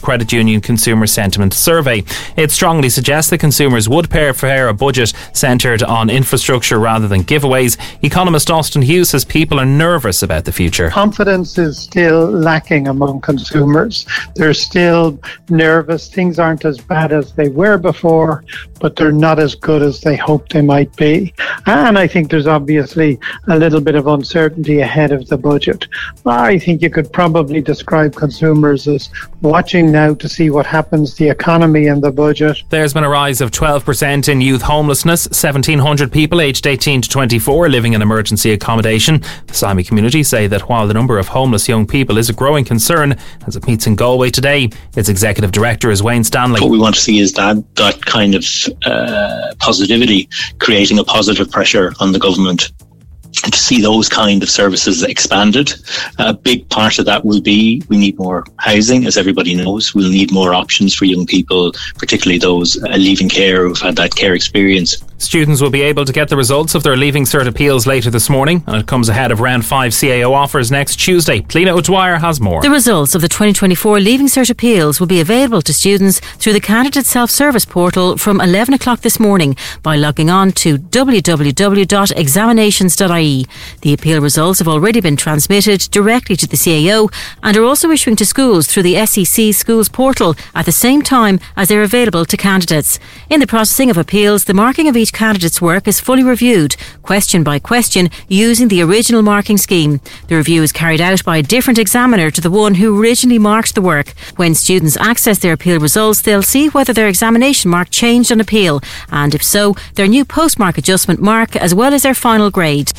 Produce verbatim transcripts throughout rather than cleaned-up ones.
Credit Union Consumer Sentiment Survey. It strongly suggests that consumers would prefer a budget centred on infrastructure rather than giveaways. Economist Austin Hughes says people are nervous about the future. Confidence is still lacking among consumers. They're still nervous. Things aren't as bad as they were before, but they're not as good as they hoped they might be. And I think there's obviously a little bit of uncertainty ahead of the budget. I think you could probably describe consumers as watching now to see what happens to the economy and the budget. There's been a rise of twelve percent in youth homelessness. seventeen hundred people aged eighteen to twenty-four living in emergency accommodation. The Sami community say that while the number of homeless young people is a growing concern, as it meets in Galway today, its executive director is Wayne Stanley. What we want to see is that, that kind of uh, positivity, creating a positive pressure on the government to see those kind of services expanded. A big part of that will be we need more housing, as everybody knows. We'll need more options for young people, particularly those uh, leaving care who've had that care experience. Students will be able to get the results of their Leaving Cert appeals later this morning, and it comes ahead of round five C A O offers next Tuesday. Lena O'Dwyer has more. The results of the twenty twenty-four Leaving Cert appeals will be available to students through the candidate self-service portal from eleven o'clock this morning by logging on to w w w dot examinations dot i e. The appeal results have already been transmitted directly to the C A O and are also issuing to schools through the S E C Schools portal at the same time as they're available to candidates. In the processing of appeals, the marking of each candidate's work is fully reviewed, question by question, using the original marking scheme. The review is carried out by a different examiner to the one who originally marked the work. When students access their appeal results, they'll see whether their examination mark changed on appeal, and if so, their new postmark adjustment mark as well as their final grade.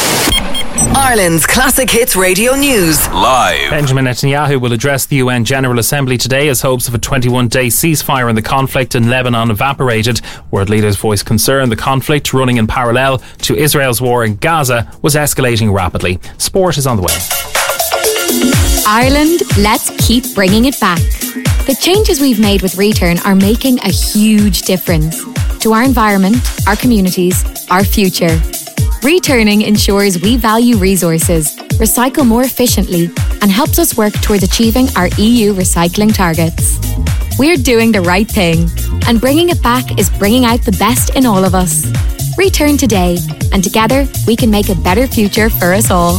Ireland's Classic Hits Radio News. Live. Benjamin Netanyahu will address the U N General Assembly today as hopes of a twenty-one day ceasefire in the conflict in Lebanon evaporated. World leaders voiced concern the conflict, running in parallel to Israel's war in Gaza, was escalating rapidly. Sport is on the way. Ireland, let's keep bringing it back. The changes we've made with Return are making a huge difference to our environment, our communities, our future. Returning ensures we value resources, recycle more efficiently, and helps us work towards achieving our E U recycling targets. We're doing the right thing, and bringing it back is bringing out the best in all of us. Return today, and together we can make a better future for us all.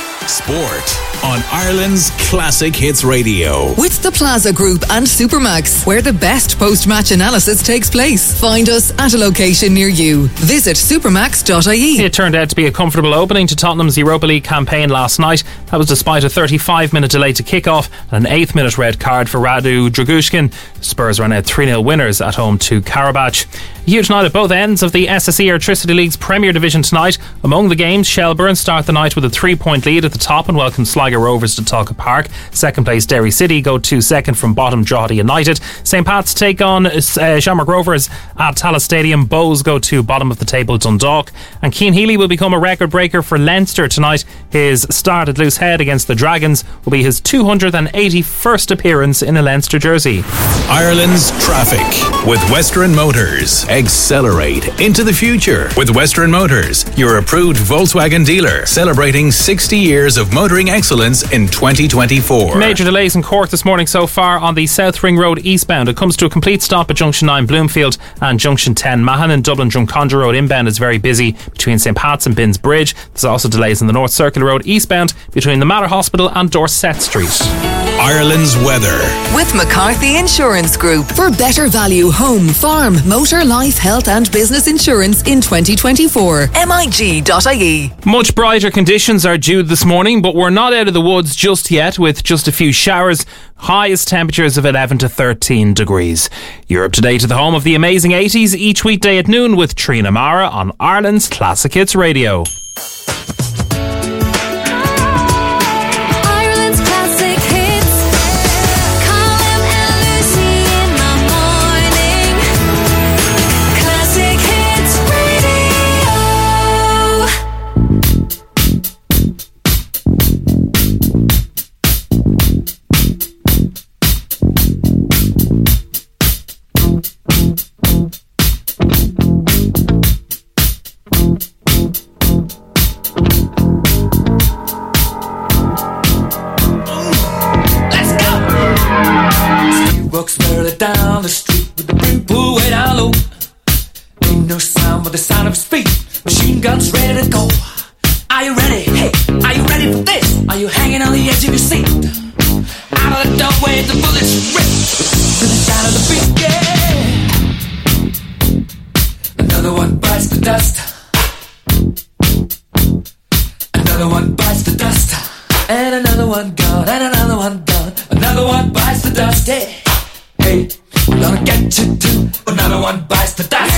Sport on Ireland's Classic Hits Radio. With the Plaza Group and Supermax, where the best post-match analysis takes place. Find us at a location near you. Visit supermax dot i e. It turned out to be a comfortable opening to Tottenham's Europa League campaign last night. That was despite a thirty-five minute delay to kick-off and an eighth minute red card for Radu Dragushkin. Spurs ran out three nil winners at home to Karabach. A huge night at both ends of the S S E Airtricity League's Premier Division tonight. Among the games, Shelbourne start the night with a three point lead at the top and welcome Sligo Rovers to Talca Park. Second place Derry City go to second from bottom Drogheda United. St Pat's take on uh, Shamrock Rovers at Tallaght Stadium. Bows go to bottom of the table Dundalk. And Cian Healy will become a record breaker for Leinster tonight. His start at Loose Head against the Dragons will be his two hundred eighty-first appearance in a Leinster jersey. Ireland's traffic with Western Motors. Accelerate into the future with Western Motors, your approved Volkswagen dealer, celebrating sixty years of motoring excellence in twenty twenty-four. Major delays in Cork this morning so far on the South Ring Road eastbound. It comes to a complete stop at Junction nine Bloomfield and Junction ten Mahon. And Dublin Drumcondra Road inbound is very busy between St Pat's and Binns Bridge. There's also delays on the North Circular Road eastbound between the Mater Hospital and Dorset Street. Ireland's weather with McCarthy Insurance Group for better value home, farm, motor, life, health and business insurance in twenty twenty-four. M I G dot I E. Much brighter conditions are due this morning, but we're not out of the woods just yet with just a few showers. Highest temperatures of eleven to thirteen degrees. You're up to date to the home of the amazing eighties each weekday at noon with Trina Mara on Ireland's Classic Hits Radio. Thank you. Trucks barely down the street with the brim pulled way down low. Ain't no sound but the sound of his feet. Machine guns ready to go. Are you ready? Hey, are you ready for this? Are you hanging on the edge of your seat? Out of the doorway, the bullets rip to the sound of the beat. Yeah. Another one bites the dust. Another one bites the dust. And another one gone. And another one gone. Another one bites the dust. Hey, hey, we're gonna get you too. Another one bites the dust.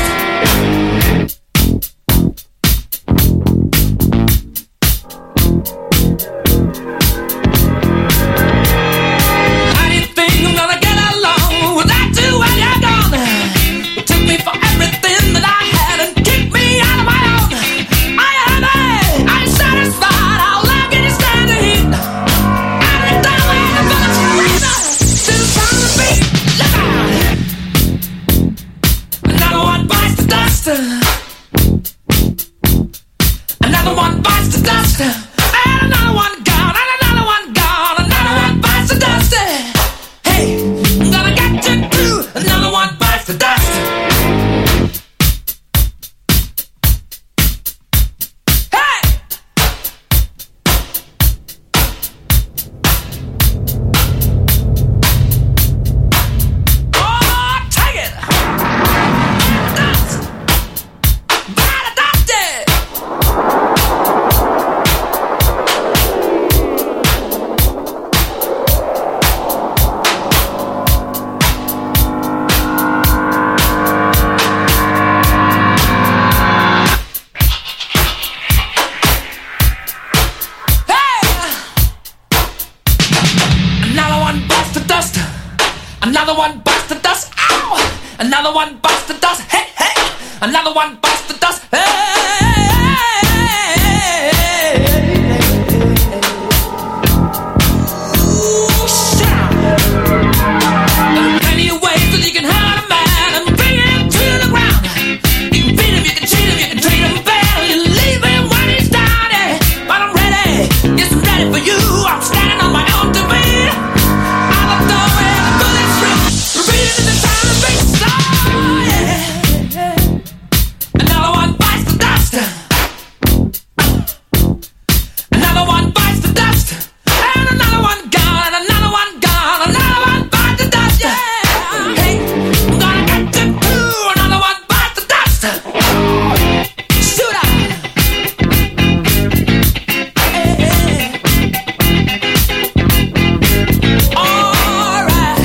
How do you think I'm gonna get along without you when you're gone? You took me for everything that I had and kicked me out of my own. Are you happy? Are you satisfied? How long can you stand the heat? Out of the doorway, I'm gonna surrender to the sound of the beat. Look out! Another one bites the dust. Another one bites the dust. And another one gone. And another one gone. Another one bites the dust. Hey, I'm gonna get you too. Another one bites the dust. Hey! Oh, take it! Dust! By the dust, yeah! Another one bites the dust. Another one bites the dust. Ow! Another one bites the dust. Hey, hey! Another one bites the dust. Hey! Ooh, shout! There are plenty of ways that you can hurt a man and bring him to the ground. You can beat him, you can cheat him, you can treat him bad. You leave him when he's down. Yeah. But I'm ready. Yes, I'm ready for you. I'm standing on my own two feet. Out the doorway, the bullets rip. Repeating in the sound of bass. Oh, yeah. Another one bites the dust. Another one bites the dust. And another one gone. And another one gone. Another one bites the dust. Yeah. Hey, I'm gonna get you too. Another one bites the dust. Shoot out. Hey, hey. All right.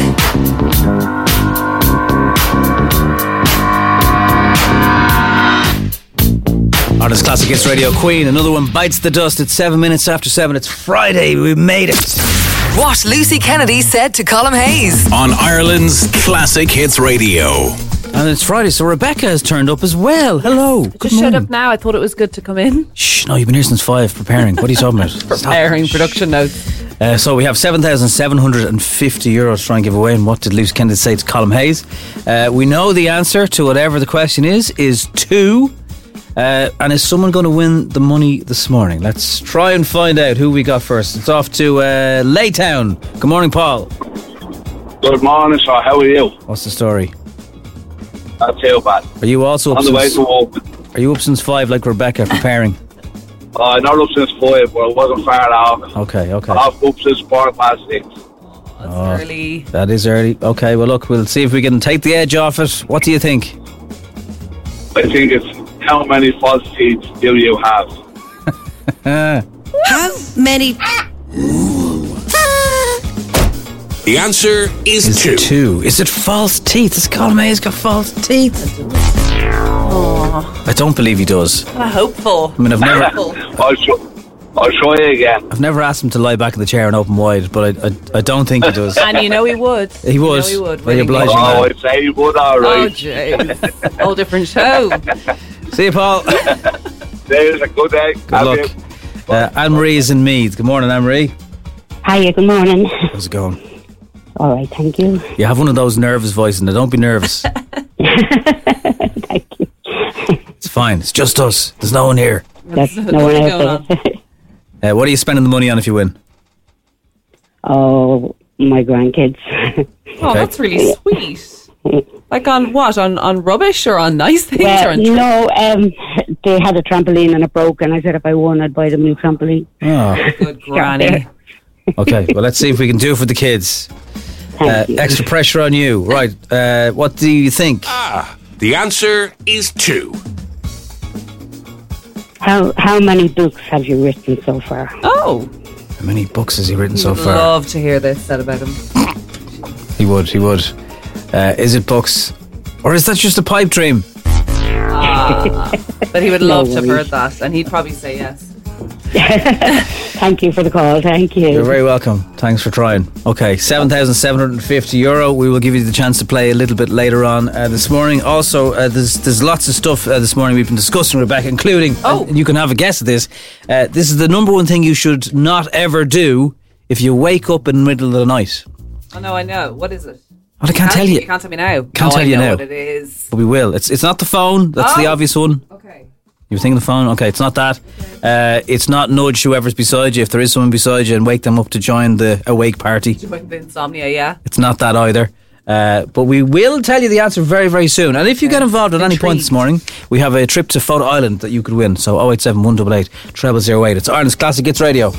Artist Classic Hits Radio, Queen. Another one bites the dust. It's seven minutes after seven. It's Friday. We made it. What Lucy Kennedy said to Colm Hayes. On Ireland's Classic Hits Radio. And it's Friday, so Rebecca has turned up as well. Hello. Good Just morning. shut up now. I thought it was good to come in. Shh, no, you've been here since five preparing. What are you talking about? Stop. Preparing production notes. Uh, so we have seven thousand seven hundred fifty euros to try and give away. And what did Lucy Kennedy say to Colm Hayes? Uh, we know the answer to whatever the question is, is two. Uh, and is someone going to win the money this morning? Let's try and find out who we got first. It's off to uh, Laytown. Good morning, Paul. Good morning, sir. How are you? What's the story? Not too bad. Are you also up On the way since, to work. Are you up since five like Rebecca preparing? Uh, not up since five, but it wasn't far off. Okay, okay. Off up since quarter past six. That's Oh, early. That is early. Okay, well look, we'll see if we can take the edge off it. What do you think? I think it's how many false teeth do you have? How many? The answer is, Is two. two. Is it false teeth? Has Colm Hayes got false teeth? Oh, I don't believe he does. hopeful. I mean, I've never, Hopeful. I'll, show, I'll show you again. I've never asked him to lie back in the chair and open wide, but I, I, I don't think he does. And you know he would. He You would. know he would. Very willingly. obliging. Oh, man. I'd say you would, all Oh, right. jeez. Whole different show. See you, Paul. There's a good day. Good luck. Uh, Anne-Marie is in Meath. Good morning, Anne-Marie. Hiya, good morning. How's it going? All right, thank you. You have one of those nervous voices. Now, don't be nervous. Thank you. It's fine. It's just us. There's no one here. There's no one else there. Uh, what are you spending the money on if you win? Oh, my grandkids. Oh, that's really sweet. Like on what? On on rubbish or on nice things? Well, or on no, um, they had a trampoline and it broke, and I said if I won, I'd buy them a new trampoline. Oh. Good granny. Okay, well, let's see if we can do it for the kids. Uh, extra pressure on you. Right, uh, what do you think? Ah, the answer is two. How how many books have you written so far? Oh. How many books has he written He so would far? love to hear this said about him. He would, he would. Uh, is it books? Or is that just a pipe dream? Ah, but he would No love to have heard worries. that, and he'd probably say yes. Thank you for the call. Thank you. You're very welcome. Thanks for trying. Okay, seven thousand seven hundred fifty euro. We will give you the chance to play a little bit later on uh, this morning. Also, uh, there's there's lots of stuff uh, this morning we've been discussing, Rebecca, including, Oh. and you can have a guess at this, uh, this is the number one thing you should not ever do if you wake up in the middle of the night. Oh no, I know. What is it? Well, I can't tell you. You can't tell me now. Can't oh, tell I you know now. what it is. But we will. It's it's not the phone. That's the Oh. obvious one. Okay. You were thinking the phone? Okay, it's not that. Uh, it's not nudge whoever's beside you. If there is someone beside you, and wake them up to join the awake party. Join the insomnia, yeah. It's not that either. Uh, but we will tell you the answer very, very soon. And if you get involved at any point this morning, we have a trip to Photo Island that you could win. So oh eight seven, one eight eight, treble zero eight. It's Ireland's Classic Hits Radio.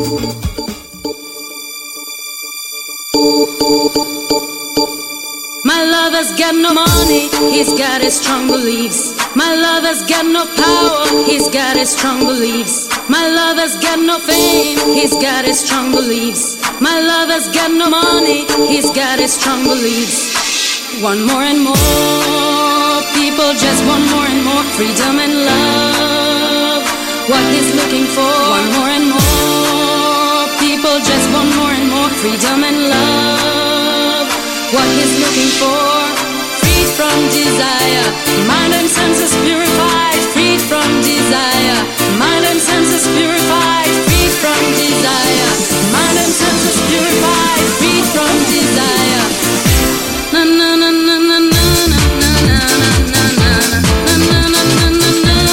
My lover's got no money, he's got his strong beliefs. My lover's got no power, he's got his strong beliefs. My lover's got no fame, he's got his strong beliefs. My lover's got no money, he's got his strong beliefs. One more and more, people just want more and more freedom and love. What he's looking for, one more and more, people just want more and more freedom and love. What he's looking for, freed from desire, mind and senses purified, freed from desire, mind and senses purified, freed from desire, mind and senses purified, freed from desire. Na na na na na na na na na na na na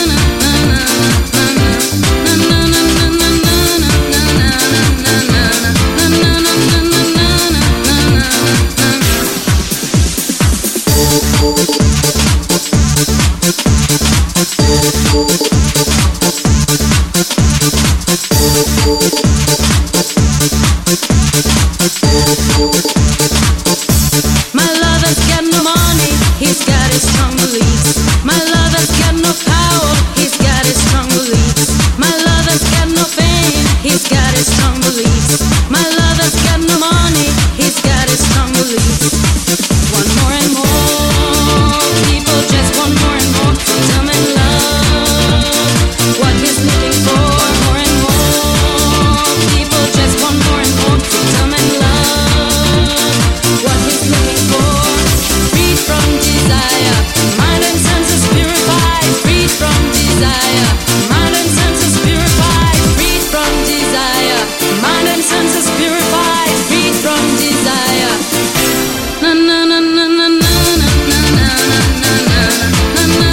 My lover's got no money, he's got his strong beliefs. My lover's got no power, he's got his strong beliefs. My lover's got no fame, he's got his strong beliefs. My lover's got no money, he's got his strong beliefs. One more and more, people just want more and more freedom and love. What he's looking for, more and more, people just want more and more freedom and love. What he's looking for, freed from desire, mind and senses purified, freed from desire, mind and senses purified, freed from desire, mind and senses purified, freed from desire. Na na na na na na na na na na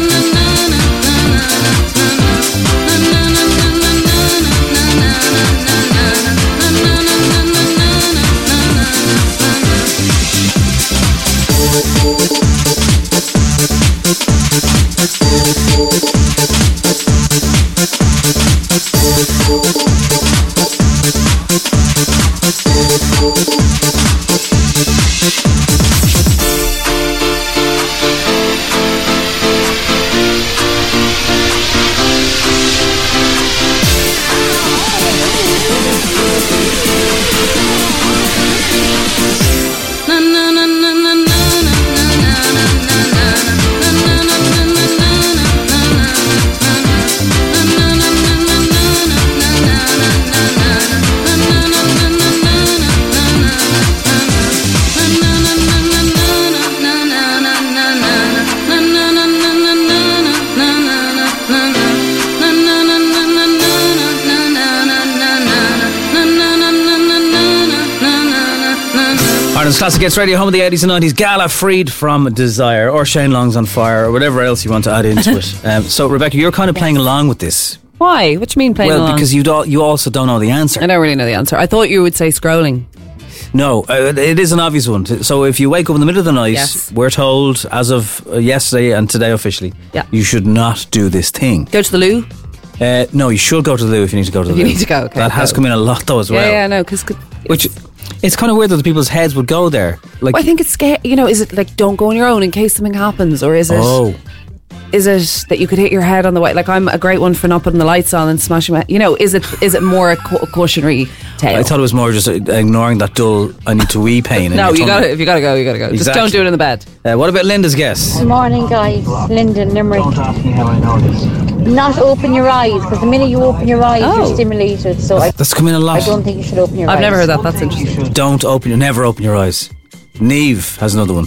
Ireland's Classic Hits Radio, home of the eighties and nineties gala, freed from desire, or Shane Long's on fire, or whatever else you want to add into it. Um, so, Rebecca, you're kind of playing along with this. Why? What do you mean playing well, along? because you don't, you also don't know the answer. I don't really know the answer. I thought you would say scrolling. No, uh, it is an obvious one. So if you wake up in the middle of the night, Yes. we're told as of uh, yesterday and today officially, Yeah. you should not do this thing. Go to the loo. Uh, no, you should go to the loo if you need to go to the If loo. you need to go, okay, That has go. come in a lot though as well. Yeah, yeah, no, because Which, it's kind of weird that the people's heads would go there. Like, I think it's scary. You know, is it like don't go on your own in case something happens, or is it? oh, Is it that you could hit your head on the way? Like I'm a great one for not putting the lights on and smashing my. You know, is it is it more a ca- cautionary tale? I thought it was more just uh, ignoring that dull I need to wee pain. in no, your you tummy. got to if you got to go, you got to go. Just Exactly. don't do it in the bed. Uh, what about Linda's guess? Good morning, guys. Linda in Limerick. Don't ask me how I know this. Not open your eyes, because the minute you open your eyes, Oh. you're stimulated. So I, That's come in a lot. I don't think you should open your I've eyes. never heard that. That's interesting. Don't open your, never open your eyes. Neve has another one.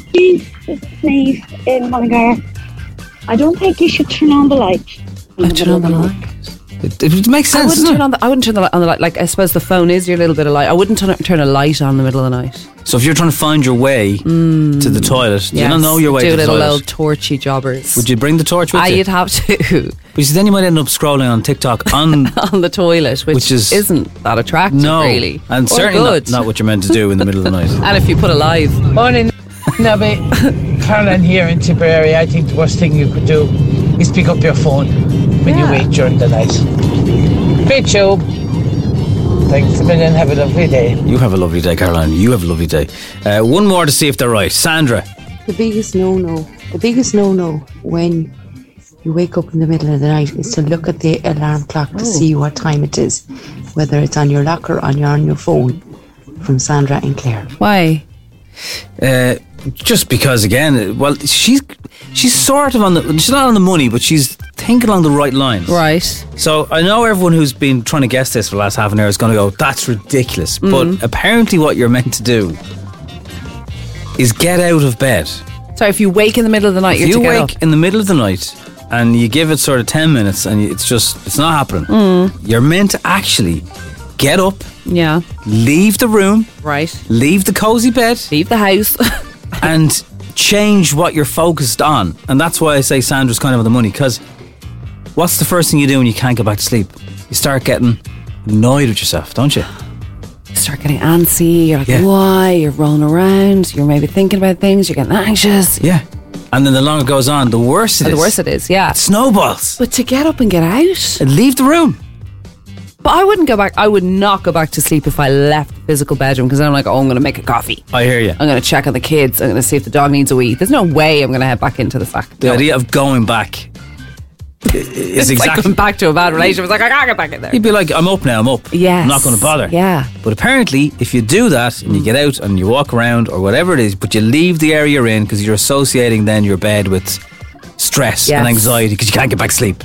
Neve in Mullingar. I don't think you should turn on the light. I turn on the light. It, it makes I sense. wouldn't doesn't turn it? on the. I wouldn't turn the light on the light. Like I suppose the phone is your little bit of light. I wouldn't turn, turn a light on in the middle of the night. So if you're trying to find your way to the toilet, you Yes. don't know your way Do to the little toilet. old torchy jobbers. Would you bring the torch with Ah, you? you'd have to But then you might end up scrolling on TikTok on on the toilet, which, Which is- isn't that attractive, no, really, and Or certainly good. not, not what you're meant to do in the middle of the night. And if you put a live, Morning, Nobby. Caroline here in Tipperary. I think the worst thing you could do is pick up your phone when you wake during the night. Great show. Thanks a million. Have a lovely day. You have a lovely day, Caroline. You have a lovely day. Uh, one more to see if they're right. Sandra. The biggest no-no, the biggest no-no when you wake up in the middle of the night is to look at the alarm clock to see what time it is, whether it's on your locker or on your, on your phone. From Sandra and Claire. Why? Uh, just because, again, well, she's she's sort of on the, she's not on the money, but she's thinking along the right lines. Right. So I know everyone who's been trying to guess this for the last half an hour is going to go, that's ridiculous. Mm. But apparently what you're meant to do is get out of bed. Sorry, if you wake in the middle of the night, If you're you to get wake up. in the middle of the night and you give it sort of ten minutes and it's just, it's not happening, Mm. you're meant to actually get up, Yeah. leave the room, Right. leave the cozy bed, leave the house, and change what you're focused on. And that's why I say Sandra's kind of on the money, because what's the first thing you do when you can't go back to sleep? You start getting annoyed with yourself, don't you? You start getting antsy. You're like, Yeah. why? You're rolling around. You're maybe thinking about things. You're getting anxious. Yeah. And then the longer it goes on, the worse it Oh, is. the worse it is, yeah. It snowballs. But to get up and get out, And leave the room. But I wouldn't go back. I would not go back to sleep if I left the physical bedroom, because then I'm like, oh, I'm going to make a coffee. I hear you. I'm going to check on the kids. I'm going to see if the dog needs a wee. There's no way I'm going to head back into the sack. The No. idea of going back i- is It's like exactly. going back to a bad relationship. It's like, I can't get back in there. You'd be like, I'm up now, I'm up. Yes. I'm not going to bother. Yeah. But apparently, if you do that and you get out and you walk around or whatever it is, but you leave the area you're in because you're associating then your bed with stress Yes. and anxiety because you can't get back to sleep.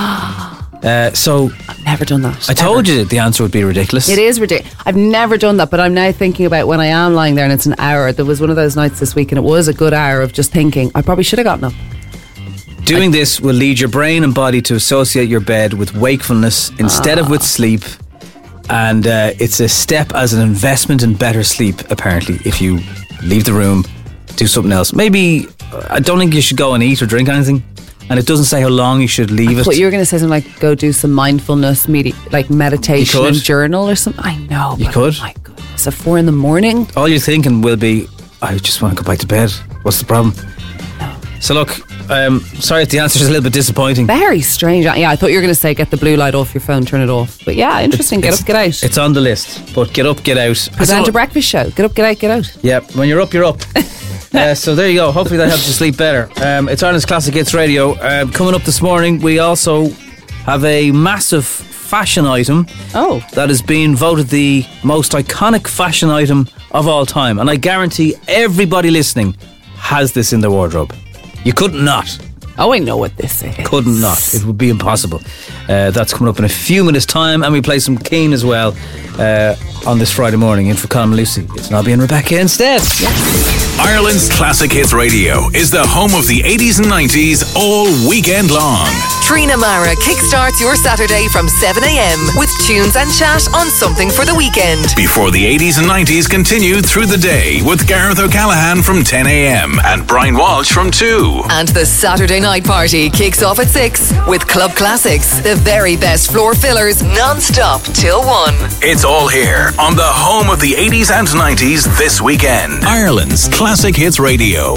Uh, so I've never done that. I told you that the answer would be ridiculous. It is ridiculous. I've never done that, but I'm now thinking about when I am lying there and it's an hour. There was one of those nights this week and it was a good hour of just thinking, I probably should have gotten up. Doing this will lead your brain and body to associate your bed with wakefulness instead of with sleep. And uh, it's a step as an investment in better sleep, apparently, if you leave the room, do something else. Maybe, uh, I don't think you should go and eat or drink anything. And it doesn't say how long you should leave it. But you were going to say something like, go do some mindfulness, medi- like meditation You could. and journal or something. I know. You but could. My goodness, at four in the morning. All you're thinking will be, I just want to go back to bed. What's the problem? So look, um, sorry if the answer is a little bit disappointing. Very strange. Yeah, I thought you were going to say, get the blue light off your phone, turn it off. But yeah, interesting. Get It's- up, get out. It's on the list, but get up, get out. Present So- a breakfast show. Get up, get out, get out. Yeah, when you're up, you're up. uh, so there you go. Hopefully that helps you sleep better. Um, it's Ireland's Classic Hits Radio. Um, coming up this morning, we also have a massive fashion item. Oh. That has been voted the most iconic fashion item of all time. And I guarantee everybody listening has this in their wardrobe. You couldn't not. Oh, I know what this is. Couldn't not. It would be impossible. Uh, that's coming up in a few minutes' time. And we play some Keane as well uh, on this Friday morning. In for Colin and Lucy. It's Nobby and Rebecca instead. Yes. Ireland's Classic Hits Radio is the home of the eighties and nineties all weekend long. Trina Mara kickstarts your Saturday from seven a.m. with tunes and chat on Something for the Weekend. Before the eighties and nineties continue through the day with Gareth O'Callaghan from ten a.m. and Brian Walsh from two. And the Saturday night party kicks off at six with Club Classics, the very best floor fillers, non-stop till one. It's all here on the home of the eighties and nineties this weekend. Ireland's Classic Hits Radio.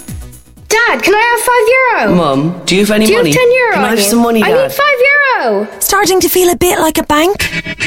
Dad, can I have five euro? Mum, do you have any do you money? have ten euro? Can I have some money, I Dad? need five euro. Starting to feel a bit like a bank?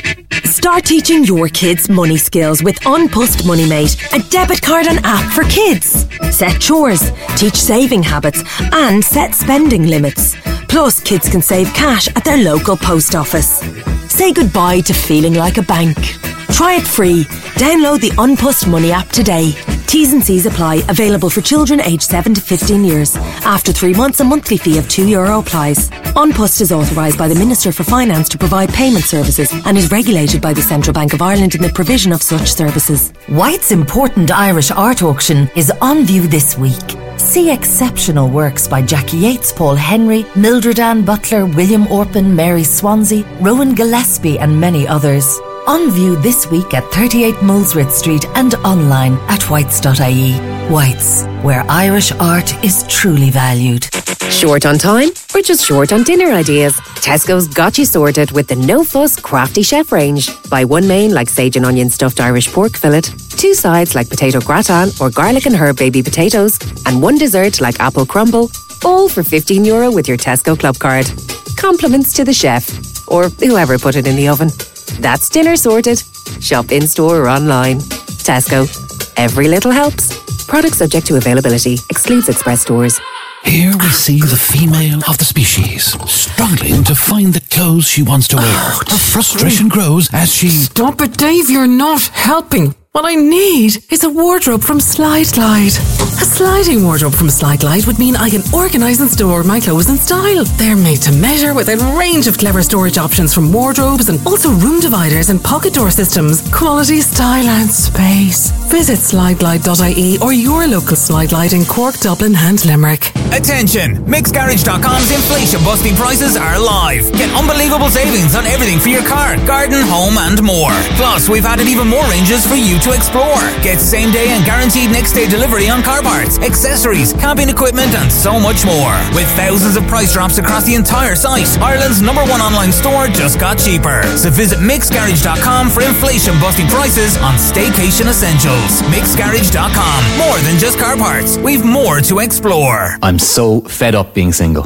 Start teaching your kids money skills with Unpust MoneyMate, a debit card and app for kids. Set chores, teach saving habits, and set spending limits. Plus, kids can save cash at their local post office. Say goodbye to feeling like a bank. Try it free. Download the Unpust Money app today. T's and C's apply. Available for children aged seven to fifteen years. After three months, a monthly fee of two euro applies. Unpust is authorised by the Minister for Finance to provide payment services and is regulated by the Central Bank of Ireland in the provision of such services. White's important Irish art auction is on view this week. See exceptional works by Jackie Yates, Paul Henry, Mildred Ann Butler, William Orpin, Mary Swansea, Rowan Gillespie and many others. On view this week at thirty-eight Molesworth Street and online at whites dot I E. Whites, where Irish art is truly valued. Short on time or just short on dinner ideas? Tesco's got you sorted with the no-fuss Crafty Chef range. Buy one main like sage and onion stuffed Irish pork fillet, two sides like potato gratin or garlic and herb baby potatoes, and one dessert like apple crumble, all for fifteen euro with your Tesco Club card. Compliments to the chef, or whoever put it in the oven. That's dinner sorted. Shop in-store or online. Tesco. Every little helps. Product subject to availability. Excludes express stores. Here we see the female of the species struggling to find the clothes she wants to wear. Oh, Her frustration grows as she... Stop it, Dave. You're not helping. What I need is a wardrobe from Slide Glide. A sliding wardrobe from Slide Glide would mean I can organise and store my clothes in style. They're made to measure with a range of clever storage options from wardrobes and also room dividers and pocket door systems. Quality, style and space. Visit slide glide dot I E or your local Slide Glide in Cork, Dublin and Limerick. Attention! Mix Garage dot com's inflation busting prices are live. Get unbelievable savings on everything for your car, garden, home and more. Plus, we've added even more ranges for you to explore. Get same day and guaranteed next day delivery on car parts, accessories, camping equipment and so much more. With thousands of price drops across the entire site, Ireland's number one online store just got cheaper. So visit Mix Garage dot com for inflation busting prices on staycation essentials. Mix Garage dot com. More than just car parts. We've more to explore. I'm so fed up being single.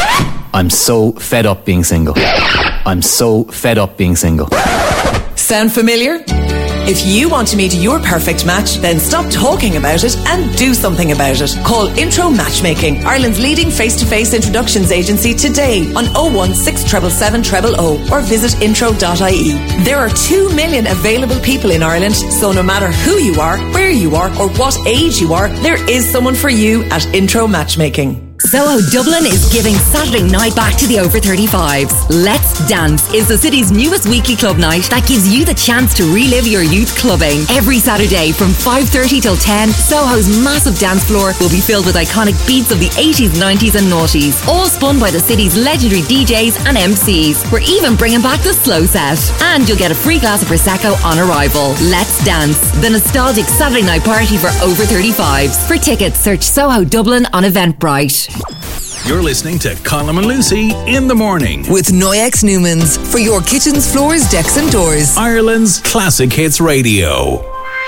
I'm so fed up being single. I'm so fed up being single. Sound familiar? If you want to meet your perfect match, then stop talking about it and do something about it. Call Intro Matchmaking, Ireland's leading face-to-face introductions agency today on oh one six seven seven seven oh oh or visit intro dot I E. There are two million available people in Ireland, so no matter who you are, where you are or what age you are, there is someone for you at Intro Matchmaking. Soho Dublin is giving Saturday night back to the over thirty-fives. Let's Dance is the city's newest weekly club night that gives you the chance to relive your youth clubbing. Every Saturday from five thirty till ten, Soho's massive dance floor will be filled with iconic beats of the eighties, nineties and noughties, all spun by the city's legendary D Js and M Cs. We're even bringing back the slow set. And you'll get a free glass of Prosecco on arrival. Let's Dance, the nostalgic Saturday night party for over thirty-fives. For tickets, search Soho Dublin on Eventbrite. You're listening to Colm and Lucy in the morning with Noyex Newmans for your kitchens, floors, decks and doors. Ireland's Classic Hits Radio.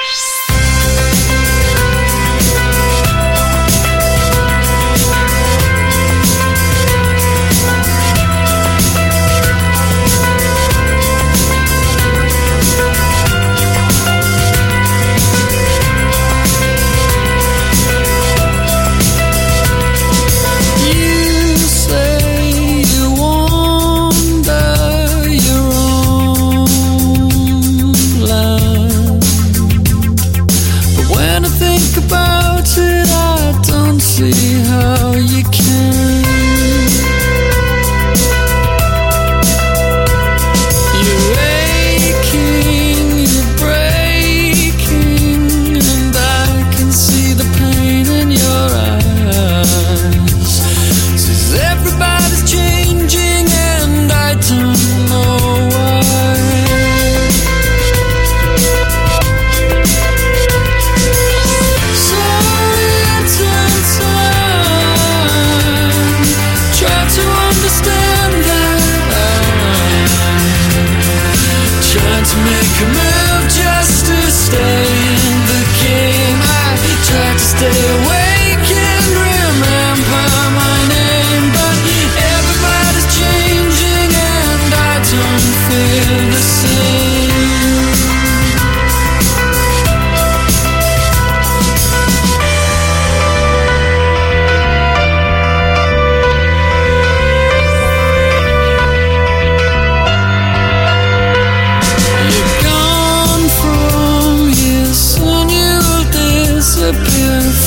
See how you can. You're aching, you're breaking, and I can see the pain.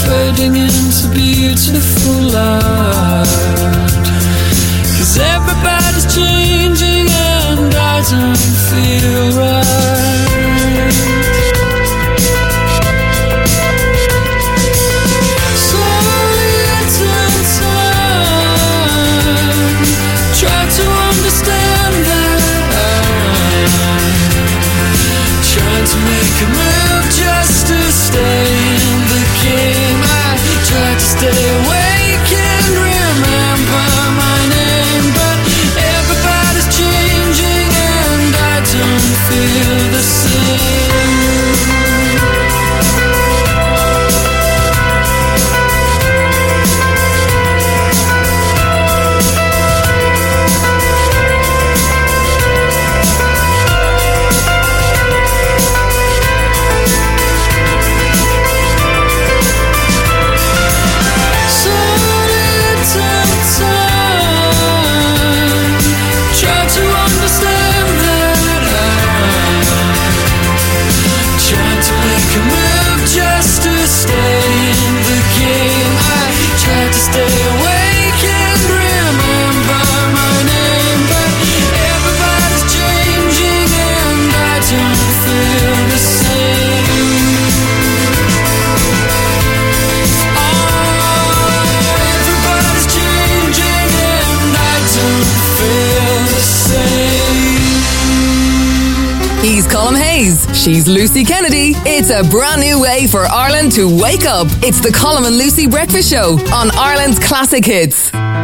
fading into beautiful art. 'Cause everybody's changing and I don't feel right. So little time, try to understand that. Trying to make a move just to stay in the game. I try to stay awake and remember my name, but everybody's changing and I don't feel the same. So little time, try to understand that I'm trying to make a move just to stay in the game. I try to stay awake and remember my name, but everybody's changing and I don't feel the same. Everybody's changing and I don't feel the same. He's Colm Hayes. She's Lucy Kennedy. It's a brand new way for Ireland to wake up. It's the Colm and Lucy Breakfast Show on Ireland's Classic Hits.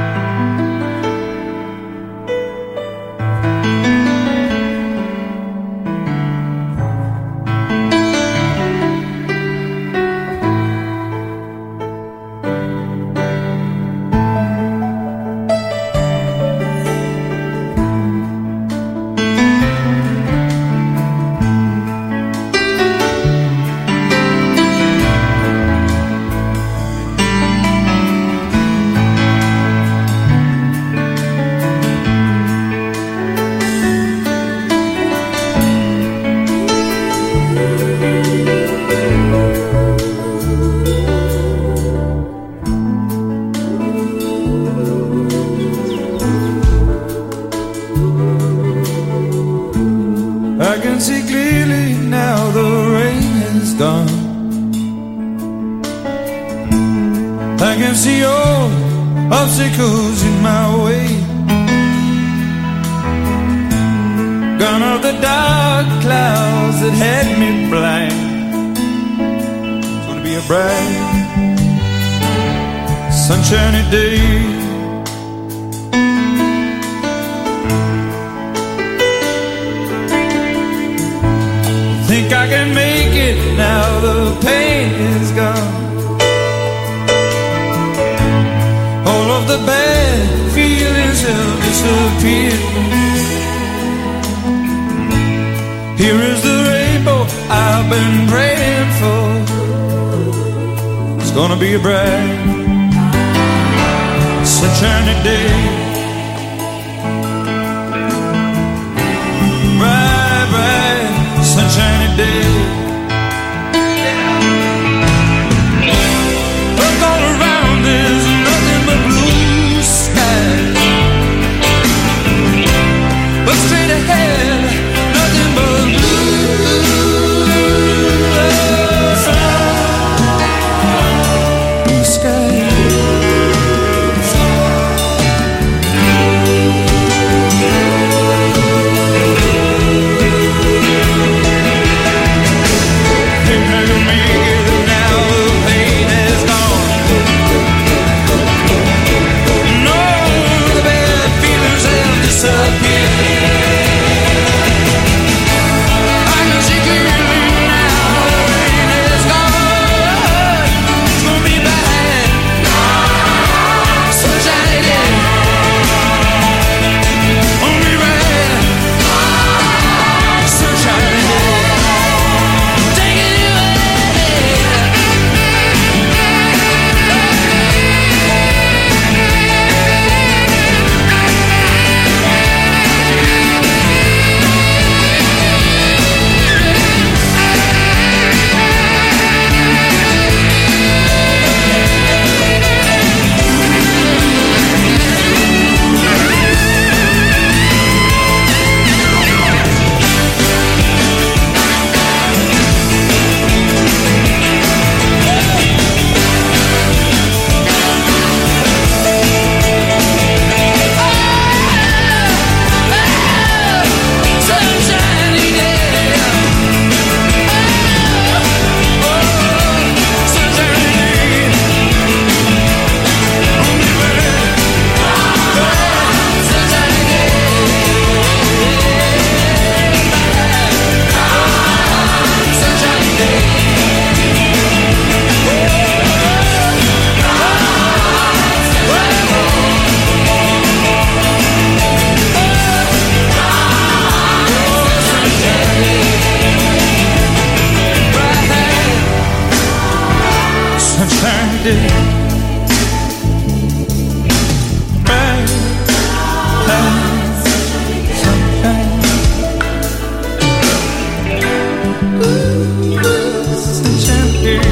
I can see clearly now the rain is gone. I can see all obstacles in my way. Gone are the dark clouds that had me blind. It's gonna be a bright, sunshiny day. Think I can make it now the pain is gone. All of the bad feelings have disappeared. Here is the rainbow I've been praying for. It's gonna be a bright, sunshiny day. Bright, bright, sunshiny day. Look all around, there's nothing but blue skies. Look straight ahead, nothing but blue skies. did. Bright lights, sunshine. Ooh, sunshine here.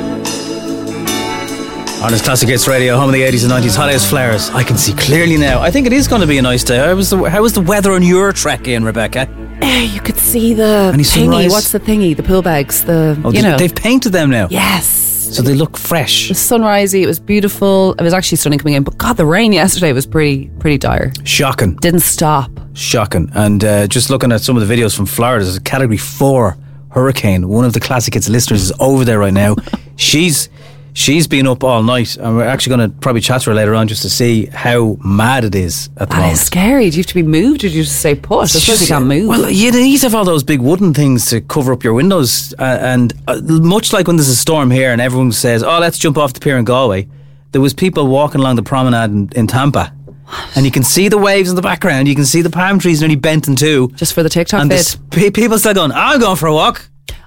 Ireland's Classic Hits Radio, home of the eighties and nineties, hot as flowers. I can see clearly now. I think it is going to be a nice day. How was the, how was the weather on your trek in, Rebecca? Uh, you could see the Any thingy. sunrise? What's the thingy? The pool bags. The Oh, you they, know. they've painted them now. Yes. So they look fresh. It was sunrisey. It was beautiful. It was actually stunning coming in. But God, the rain yesterday was pretty pretty dire. Shocking. Didn't stop. Shocking. And uh, just looking at some of the videos from Florida, there's a Category four hurricane. One of the Classic Hits listeners is over there right now. she's she's been up all night, and we're actually going to probably chat to her later on just to see how mad it is at the That moment. is scary. Do you have to be moved, or do you just stay put? I suppose you can't move. Well, you need to have all those big wooden things to cover up your windows. Uh, and uh, much like when there's a storm here and everyone says, oh, let's jump off the pier in Galway, there was people walking along the promenade in, in Tampa. And you can see the waves in the background. You can see the palm trees nearly bent in two. Just for the TikTok and vid. the sp- people still going, I'm going for a walk.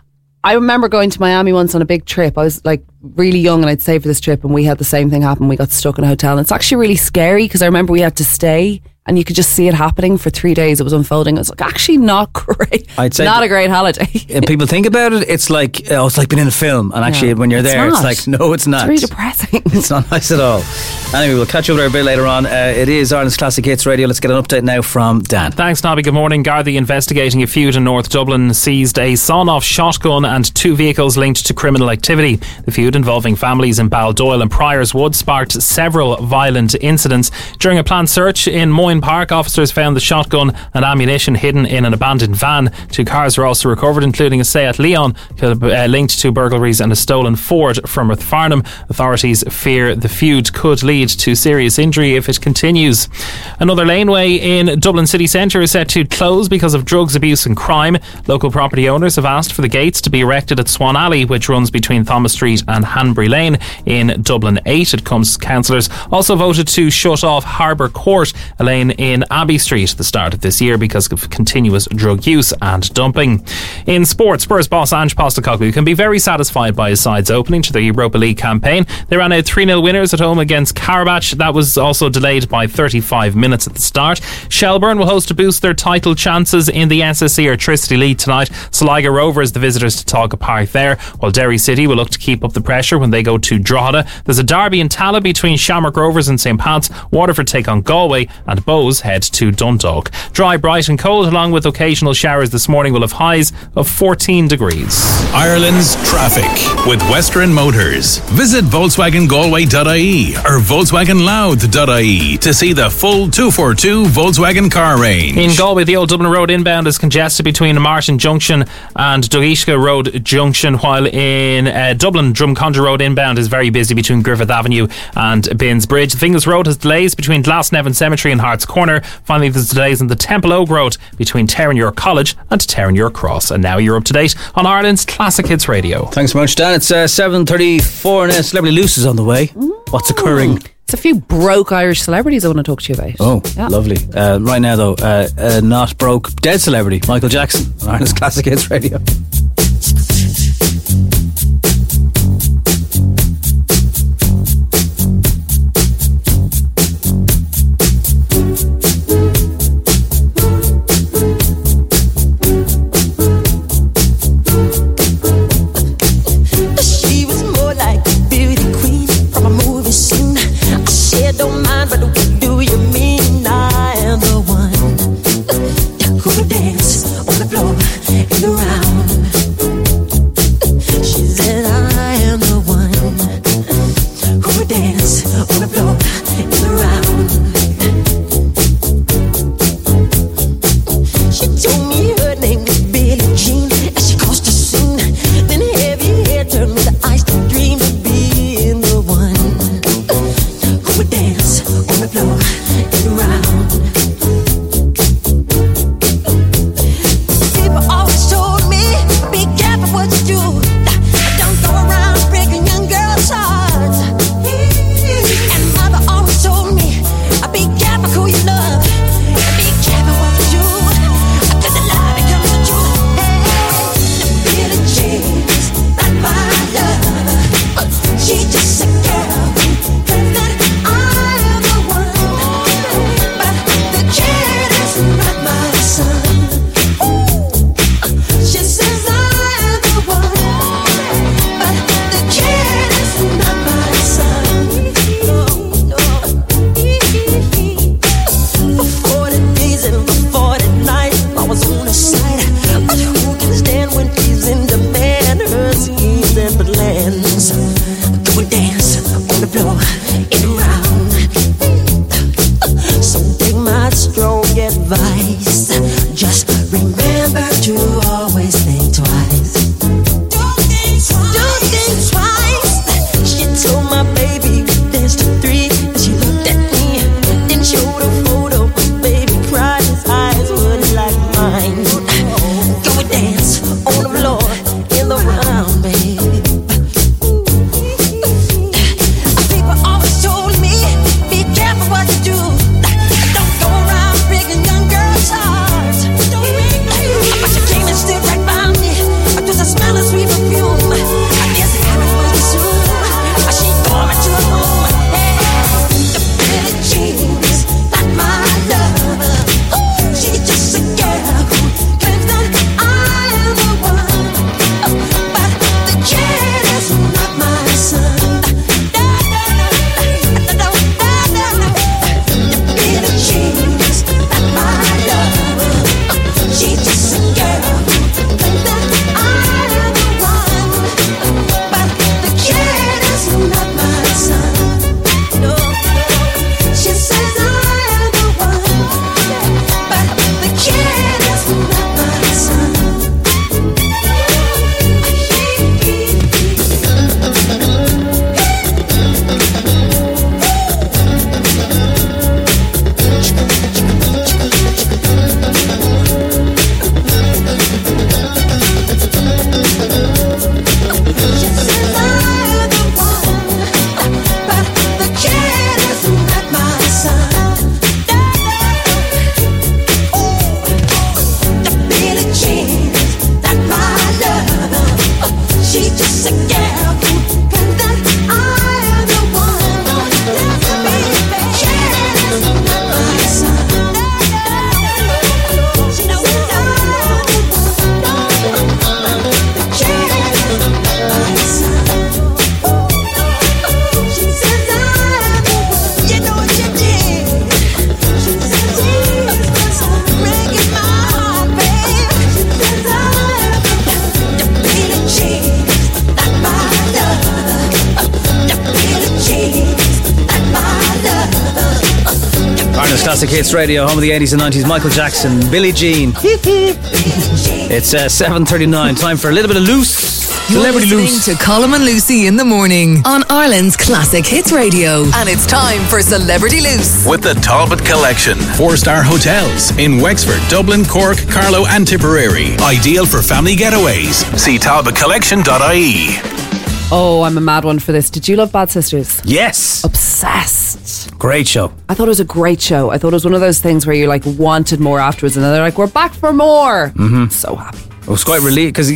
I remember going to Miami once on a big trip. I was like really young and I'd saved for this trip, and we had the same thing happen. We got stuck in a hotel, and it's actually really scary because I remember we had to stay and you could just see it happening for three days. It was unfolding. It was like actually not great. I'd say not a great holiday. If people think about it, it's like, oh, it's like being in a film. And actually, Yeah. when you're It's there, not. it's like, no, it's not. It's really depressing. It's not nice at all. Anyway, we'll catch up with her a bit later on. Uh, it is Ireland's Classic Hits Radio. Let's get an update now from Dan. Thanks, Nobby. Good morning. Gardaí investigating a feud in North Dublin seized a sawn-off shotgun and two vehicles linked to criminal activity. The feud involving families in Baldoyle and Priors Wood sparked several violent incidents. During a planned search in Moyne Park, officers found the shotgun and ammunition hidden in an abandoned van. Two cars were also recovered, including a Seat Leon uh, linked to burglaries and a stolen Ford from Rathfarnham. Authorities fear the feud could lead to serious injury if it continues. Another laneway in Dublin city centre is set to close because of drugs abuse and crime. Local property owners have asked for the gates to be erected at Swan Alley, which runs between Thomas Street and Hanbury Lane in Dublin eight. It comes councillors also voted to shut off Harbour Court, a lane in Abbey Street at the start of this year because of continuous drug use and dumping. In sport, Spurs boss Ange Postecoglou can be very satisfied by his side's opening to the Europa League campaign. They ran out three nil winners at home against Karabach. That was also delayed by thirty-five minutes at the start. Shelburne will host to boost their title chances in the S S E Electricity League tonight. Sligo Rovers, the visitors to Talca Park there, while Derry City will look to keep up the pressure when they go to Drogheda. There's a derby in Tala between Shamrock Rovers and Saint Pat's. Waterford take on Galway, and Bows head to Dundalk. Dry, bright and cold, along with occasional showers this morning, will have highs of fourteen degrees. Ireland's traffic with Western Motors. Visit Volkswagen Galway dot I E or Volkswagen Louth dot I E to see the full two forty-two Volkswagen car range. In Galway, the old Dublin Road inbound is congested between Martin Junction and Dugishka Road Junction, while in uh, Dublin, Drumcondra Road inbound is very busy between Griffith Avenue and Binns Bridge. The Finglas Road has delays between Glasnevin Cemetery and Hart's Corner. Finally, there's delays on the Temple Oak Road between Terenure College and Terenure Cross. And now you're up to date on Ireland's Classic Hits Radio. Thanks so much, Dan. It's uh, seven thirty-four now. Celebrity Loose is on the way. What's occurring? It's a few broke Irish celebrities I want to talk to you about. Oh, Yeah. lovely. Uh, right now, though, uh, uh, not broke, dead celebrity, Michael Jackson on Ireland's Classic Hits Radio. She was more like a beauty queen from a movie scene. I said, don't mind, but what do you mean? I am the one who would dance on the floor and around. She said, I am the one who would dance on the floor and around. She told me her name was Billie Jean as she caused a scene. Then heavy hair turned with the eyes to dream of being the one who would dance on the floor and around. People always told me, be careful what you do. Don't go around breaking young girls' hearts. And mother follow it around. So take my strong advice. Just remember to always think twice. Don't think twice. She told my baby there's two, three. And she looked at me, then showed a photo. Baby cried, his eyes were like mine. Go and dance on the floor in the round, baby. People always told me, be careful what you do. Don't go around breaking young girls' hearts. But she came and stood right by me. Just a smell of sweet perfume. I guess it happened way too soon. She called me to her home. Hey, the pretty jeans, not my lover. She's just a girl who claims that I am the one. But the kid is not my son. The pretty jeans, not my lover. She's just a girl who claims that I am the one. But the kid is not my son. No, she says I am the one. But the kid is not my son. Ireland's Classic Hits Radio, home of the eighties and nineties. Michael Jackson, Billie Jean. It's uh, seven thirty-nine. Time for a little bit of loose. You're Celebrity listening loose. to Colm and Lucy in the morning on Ireland's Classic Hits Radio. And it's time for Celebrity Loose. With the Talbot Collection. Four-star hotels in Wexford, Dublin, Cork, Carlow and Tipperary. Ideal for family getaways. See talbot collection dot I E. Oh, I'm a mad one for this. Did you love Bad Sisters? Yes. Obsessed. Great show. I thought it was a great show. I thought it was one of those things where you like wanted more afterwards, and then they're like, we're back for more. Mm-hmm. So happy. I was quite relieved because,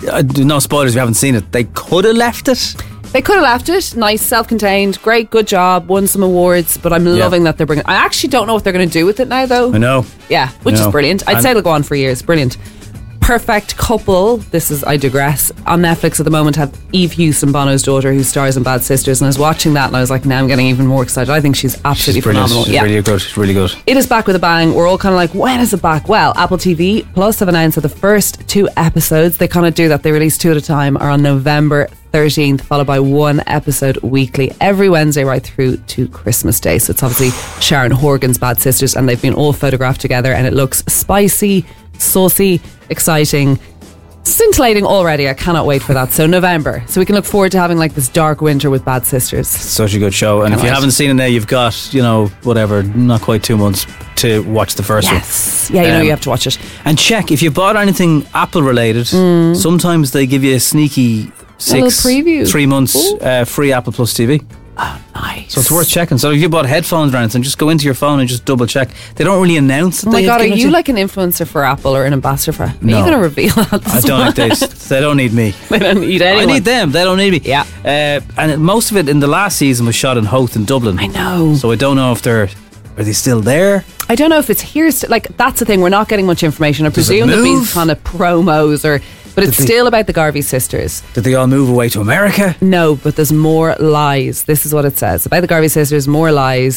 no spoilers if you haven't seen it, they could have left it. They could have left it. Nice, self-contained, great, good job. Won some awards, but I'm Yeah. loving that they're bringing. I actually don't know what they're going to do with it now, though. I know. Yeah, which I know. is brilliant. I'd And- say it'll go on for years. Brilliant. Perfect couple. This is, I digress. On Netflix at the moment have Eve Hughes and Bono's daughter, who stars in Bad Sisters, and I was watching that and I was like, now I'm getting even more excited. I think she's absolutely She's brilliant. phenomenal. She's yeah. really good. She's really good. It is back with a bang. We're all kind of like, when is it back? Well, Apple T V Plus have announced that the first two episodes, they kind of do that, they release two at a time, are on November thirteenth, followed by one episode weekly every Wednesday right through to Christmas Day. So it's obviously Sharon Horgan's Bad Sisters, and they've been all photographed together, and it looks spicy, saucy, exciting, scintillating already. I cannot wait for that. So November. So we can look forward to having like this dark winter with Bad Sisters. Such a good show. And Can't if you wait. haven't seen it now, you've got, you know, whatever, not quite two months to watch the first Yes. one. Yeah, you know Um, you have to watch it. And check, if you bought anything Apple related, sometimes they give you a sneaky little six, preview. three months uh, free Apple Plus T V. Oh, nice. So it's worth checking. So if you bought headphones or anything, just go into your phone and just double check. They don't really announce it. Oh my god, are you like an influencer for Apple or an ambassador for? Are No. you going to reveal that? I don't think they, they don't need me. They don't need anyone. I need them. They don't need me. Yeah. Uh, and it- most of it in the last season was shot in Howth in Dublin. I know. So I don't know if they're are they still there. I don't know if it's here. St- like that's the thing. We're not getting much information. I Does it presume there'll be move? kind of promos or, but it's Did they- still about the Garvey sisters. Did they all move away to America? No, but there's more lies. This is what it says about the Garvey sisters. More lies.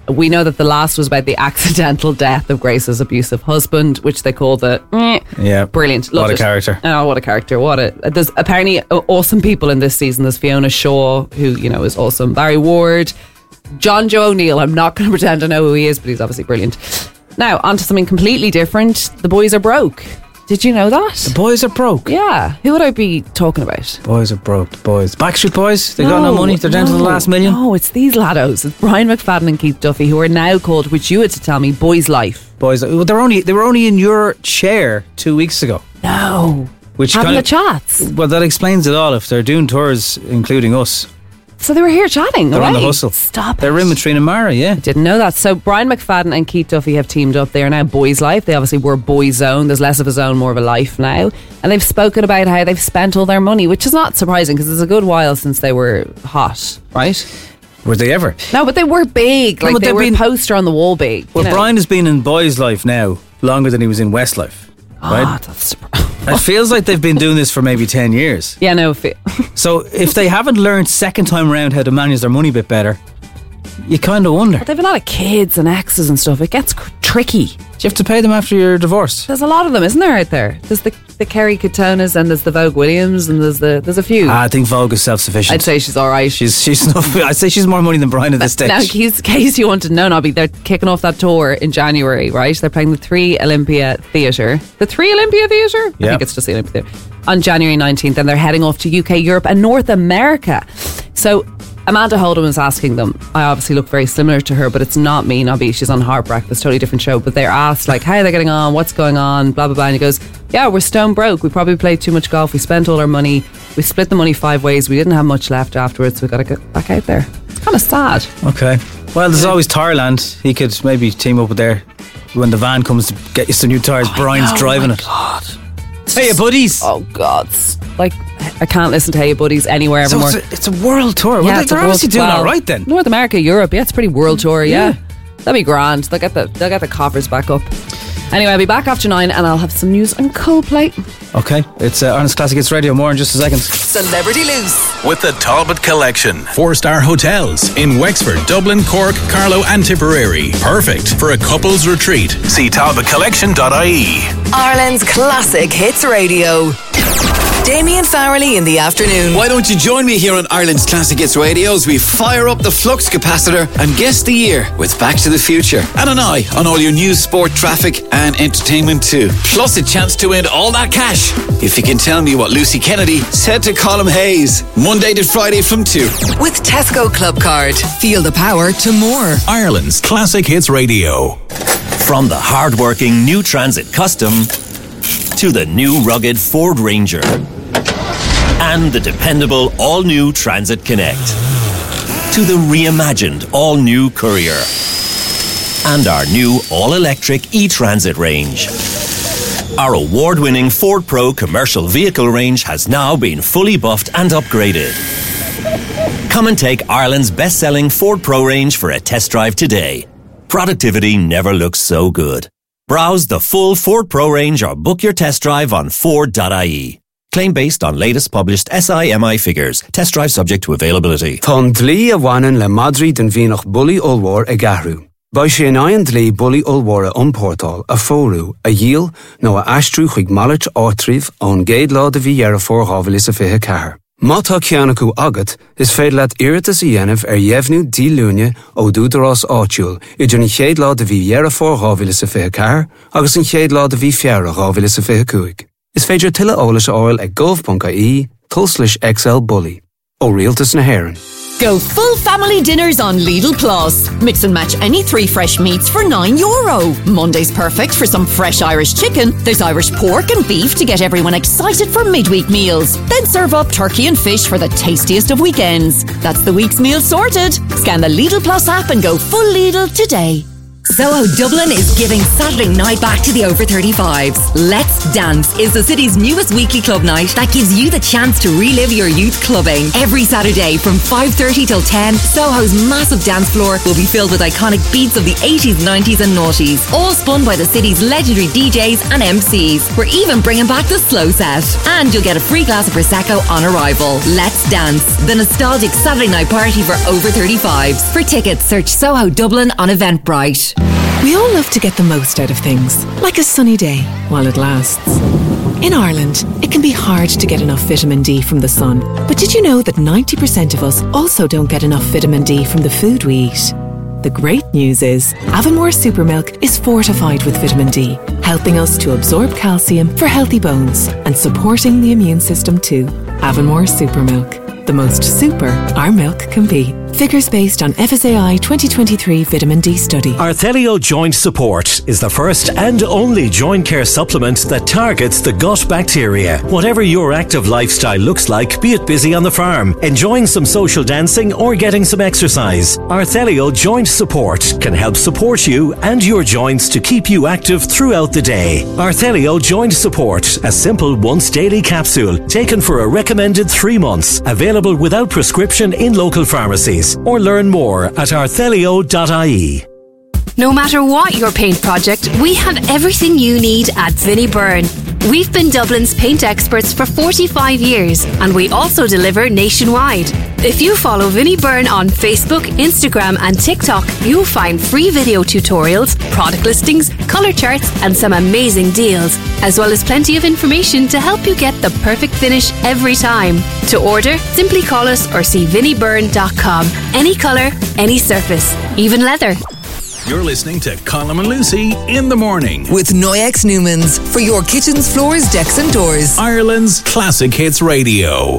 We know that the last was about the accidental death of Grace's abusive husband, which they call the eh, Yeah. brilliant. What Loved a it. character. Oh, what a character. What a There's apparently awesome people in this season. There's Fiona Shaw, who, you know, is awesome. Barry Ward, John Joe O'Neill. I'm not going to pretend I know who he is, but he's obviously brilliant. Now, on to something completely different. The boys are broke. Did you know that? The boys are broke? Yeah. Who would I be talking about? Boys are broke, the boys. Backstreet Boys? They got no money? They're down to the no, last million? No, it's these laddos. It's Brian McFadden and Keith Duffy, who are now called, which you had to tell me, Boys Life. Boys, well, they're only, they were only in your chair two weeks ago. No. Which Having kind the of, chats. Well, that explains it all. If they're doing tours, including us, So they were here chatting. they're away. on the hustle. Stop They're in with Trina Mara, yeah. Didn't know that. So Brian McFadden and Keith Duffy have teamed up. They are now Boys Life. They obviously were Boys Zone. There's less of a zone, more of a life now. And they've spoken about how they've spent all their money, which is not surprising because it's a good while since they were hot, right? Were they ever? No, but they were big. No, Like but they they've were been- a poster on the wall big. Well, you know? Brian has been in Boys Life now longer than he was in Westlife, right? Ah, that's It feels like they've been doing this for maybe ten years. Yeah, no. If it, So if they haven't learned second time around how to manage their money a bit better, you kind of wonder. But they've a lot of kids and exes and stuff. It gets cr- tricky. Do you have to pay them after you're divorced? There's a lot of them, isn't there, out there? There's the the Kerry Katonas and there's the Vogue Williams and there's the there's a few. Ah, I think Vogue is self-sufficient. I'd say she's all right. She's she's enough, I'd say she's more money than Brian at this stage. Now, in case, case you wanted to know, Nobby, they're kicking off that tour in January, right? They're playing the Three Olympia Theatre. The Three Olympia Theatre? I Yeah. think it's just the Olympia Theatre. On January nineteenth, and they're heading off to U K, Europe, and North America. So Amanda Holden was asking them. I obviously look very similar to her, but it's not me, Nobby. She's on Heart Breakfast, totally different show. But they're asked, like, how are they getting on? What's going on? Blah, blah, blah. And he goes, yeah, we're stone broke. We probably played too much golf. We spent all our money. We split the money five ways. We didn't have much left afterwards. So we got to get back out there. It's kind of sad. Okay. Well, there's always Tyreland. He could maybe team up with there when the van comes to get you some new tyres. Brian's know, driving my it. God. Hey, you buddies. Oh, God. Like, I can't listen to Hey Buddies anywhere So evermore. it's a, it's a world tour. Well, Yeah, they- it's a they're world- obviously doing well, all right then. North America, Europe, yeah, it's a pretty world tour, yeah. Yeah. That'll be grand. They'll get the they'll get the coffers back up. Anyway, I'll be back after nine and I'll have some news on Coldplay. Okay. It's uh, Ireland's Classic Hits Radio. More in just a second. Celebrity Loose. With the Talbot Collection. Four-star hotels in Wexford, Dublin, Cork, Carlow and Tipperary. Perfect for a couple's retreat. See talbot collection dot I E. Ireland's Classic Hits Radio. Damien Farrelly in the afternoon. Why don't you join me here on Ireland's Classic Hits Radio as we fire up the flux capacitor and guess the year with Back to the Future. And an eye on all your news, sport, traffic and entertainment too. Plus a chance to win all that cash if you can tell me what Lucy Kennedy said to Colm Hayes. Monday to Friday from two. With Tesco Club Card. Feel the power to more. Ireland's Classic Hits Radio. From the hard-working New Transit Custom to the new rugged Ford Ranger and the dependable all-new Transit Connect to the reimagined all-new Courier and our new all-electric e-Transit range. Our award-winning Ford Pro commercial vehicle range has now been fully buffed and upgraded. Come and take Ireland's best-selling Ford Pro range for a test drive today. Productivity never looks so good. Browse the full Ford Pro range or book your test drive on Ford dot I E. Claim based on latest published S I M I figures. Test drive subject to availability. Tá dlí a bhaineann le Madrí den bhíonach bulí olmhór a gahrú. Ba sé an aon dlí bulí olmhóra an Portal a fórú, a díal nó a aistrú chuig mallet áitríomh ón géad lá de bhí ar a fórghábhail is a fithe cethir. Má tá ceannach agat, is féidir leat iiritas a dhéanamh ar dhéimhnú dílúne ó dúdarás áitiúil idir an chéad lá de bhí ar a fórghábhail is a fithe cethir agus an chéad lá de bhí fear a ghábhail is a fithe cuaig. Is féidir tuile ólas áil ag gov dot I E tulslis X L bully. Ó rialtas na hÉireann. Go full family dinners on Lidl Plus. Mix and match any three fresh meats for nine euro. Monday's perfect for some fresh Irish chicken. There's Irish pork and beef to get everyone excited for midweek meals. Then serve up turkey and fish for the tastiest of weekends. That's the week's meal sorted. Scan the Lidl Plus app and go full Lidl today. Soho Dublin is giving Saturday night back to the over thirty-fives. Let's Dance is the city's newest weekly club night that gives you the chance to relive your youth clubbing. Every Saturday from five thirty till ten, Soho's massive dance floor will be filled with iconic beats of the eighties, nineties and noughties, all spun by the city's legendary D Js and M Cs. We're even bringing back the slow set. And you'll get a free glass of Prosecco on arrival. Let's Dance, the nostalgic Saturday night party for over thirty-fives. For tickets, search Soho Dublin on Eventbrite. We all love to get the most out of things, like a sunny day while it lasts. In Ireland, it can be hard to get enough vitamin D from the sun. But did you know that ninety percent of us also don't get enough vitamin D from the food we eat? The great news is, Avonmore Supermilk is fortified with vitamin D, helping us to absorb calcium for healthy bones and supporting the immune system too. Avonmore Supermilk, the most super our milk can be. Figures based on F S A I twenty twenty-three vitamin D study. Arthelio Joint Support is the first and only joint care supplement that targets the gut bacteria. Whatever your active lifestyle looks like, be it busy on the farm, enjoying some social dancing or getting some exercise, Arthelio Joint Support can help support you and your joints to keep you active throughout the day. Arthelio Joint Support, a simple once daily capsule taken for a recommended three months, available without prescription in local pharmacies. Or learn more at arthelio dot I E. No matter what your paint project, we have everything you need at Vinnie Byrne. We've been Dublin's paint experts for forty-five years, and we also deliver nationwide. If you follow Vinnie Byrne on Facebook, Instagram and TikTok, you'll find free video tutorials, product listings, colour charts and some amazing deals, as well as plenty of information to help you get the perfect finish every time. To order, simply call us or see vinnie byrne dot com. Any colour, any surface, even leather. You're listening to Colm and Lucy in the morning with Noyex Newmans for your kitchens, floors, decks and doors. Ireland's Classic Hits Radio.